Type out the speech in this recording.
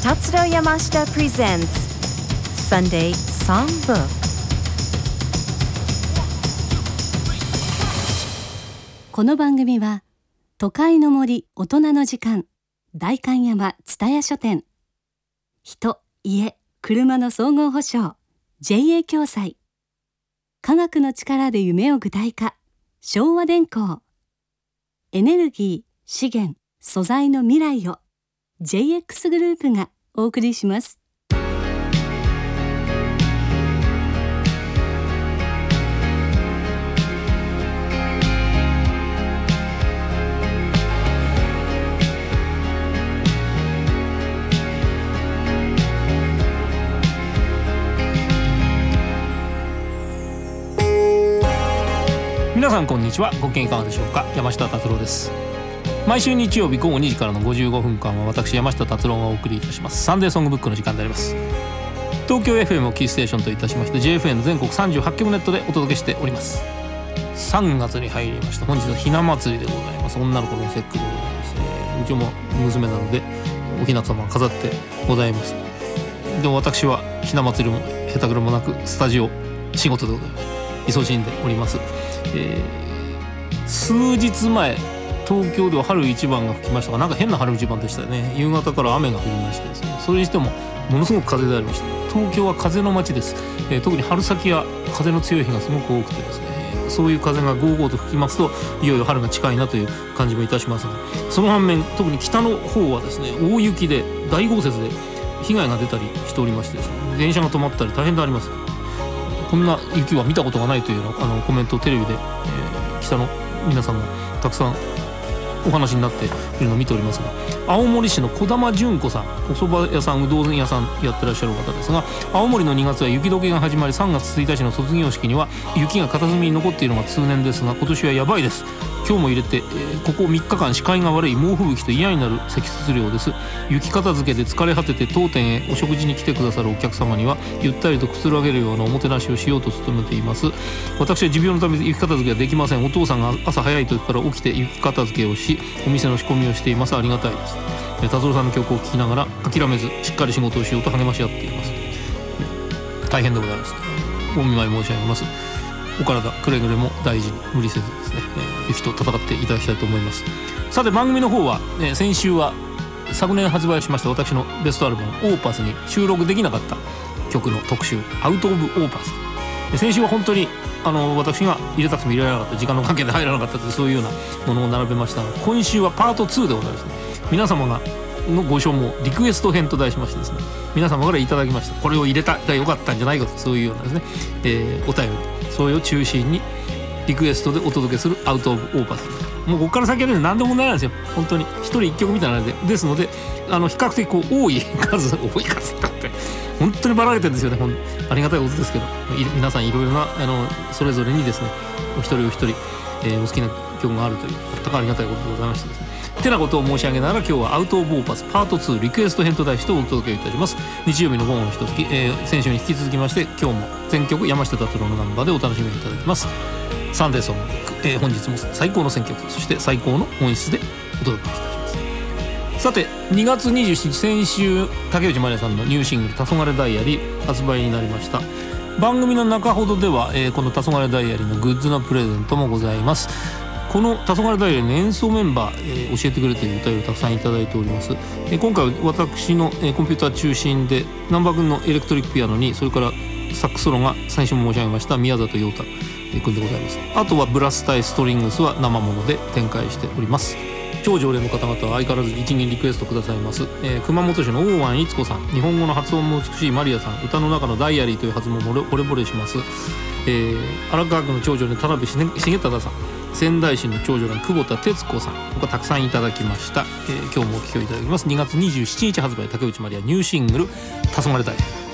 Tatsuro Yamashita presents Sunday Songbook. この番組は都会の森大人の時間、代官山蔦屋書店、人、家、車の総合保証 JA 共済、科学の力で夢を具体化昭和電工、エネルギー、資源、素材の未来を JX グループがお送りします。 皆さんこんにちは。ご機嫌いかがでしょうか。山下達郎です。毎週日曜日午後2時からの55分間は私山下達郎がお送りいたしますサンデーソングブックの時間であります。東京 FM をキーステーションといたしまして JFN 全国38局ネットでお届けしております。3月に入りました。本日はひな祭りでございます。女の子の節句でございます。うちも娘なのでおひな様を飾ってございます。でも私はひな祭りもへたくれもなくスタジオ仕事でございます。忙しんでおります。数日前東京では春一番が吹きましたが、なんか変な春一番でしたね。夕方から雨が降りましてですね、それにしてもものすごく風でありました。東京は風の街です。特に春先は風の強い日がすごく多くてですね、そういう風がゴーゴーと吹きますといよいよ春が近いなという感じもいたしますが、その反面特に北の方はですね、大雪で大豪雪で被害が出たりしておりましてですね、電車が止まったり大変であります。こんな雪は見たことがないというようなコメントをテレビで、北の皆さんがたくさんお話になっているのを見ておりますが、青森市の小玉純子さん、お蕎麦屋さん、うどん屋さんやってらっしゃる方ですが、青森の2月は雪解けが始まり、3月1日の卒業式には雪が片隅に残っているのが通年ですが、今年はやばいです。今日も入れて、ここ3日間視界が悪い猛吹雪と嫌になる積雪量です。雪片付けで疲れ果てて当店へお食事に来てくださるお客様にはゆったりとくつろげるようなおもてなしをしようと努めています。私は持病のため雪片付けはできません。お父さんが朝早い時から起きて雪片付けをし、お店の仕込みをしています。ありがたいです。達郎さんの曲を聴きながら諦めずしっかり仕事をしようと励まし合っています。大変でございます。お見舞い申し上げます。お体くれぐれも大事に無理せずですね、雪と戦っていただきたいと思います。さて番組の方は、先週は昨年発売しました私のベストアルバムオーパスに収録できなかった曲の特集、アウトオブオーパス。先週は本当に私が入れたくても入れられなかった、時間の関係で入らなかったという、そういうようなものを並べましたが、今週はパート2でございますね。皆様がのご所望リクエスト編と題しましてですね、皆様からいただきました、これを入れたらよかったんじゃないかと、そういうようなですね、お便り、それを中心にリクエストでお届けするアウトオブオーパス。もうここから先はですね、何でもないんですよ。本当に一人一曲みたいなのですので、比較的こう多い数って本当にばらけてるんですよね。ありがたいことですけど、皆さんいろいろなそれぞれにですね、お一人お一人、お好きな曲があるという全くありがたいことでございましてですね、てなことを申し上げながら、今日はアウトオブオーパスパート2リクエスト編と題してお届けいたします。日曜日の午後のひととき、先週に引き続きまして今日も全曲山下達郎のナンバーでお楽しみいただきます。サンデーソングブック、本日も最高の選曲、そして最高の音質でお届けいたします。さて2月27日、先週竹内まりやさんのニューシングル「黄昏ダイアリー」発売になりました。番組の中ほどでは、この黄昏ダイアリーのグッズのプレゼントもございます。この黄昏ダイアリーの演奏メンバー、教えてくれというお便りをたくさんいただいております。今回は私の、コンピューター中心で南波君のエレクトリックピアノに、それからサックスソロが先週も申し上げました宮里陽太君でございます。あとはブラス対ストリングスは生もので展開しております。超常連の方々は相変わらず一銀リクエストくださいます。熊本市の大湾いつこさん、日本語の発音も美しいマリアさん、歌の中のダイアリーという発音も惚れ惚れします。荒川区の長女連田辺重忠さん、仙台市の長女連久保田徹子さん、他たくさんいただきました。今日もお聴きいただきます。2月27日発売、竹内まりやニューシングル「黄昏ダイアリー」。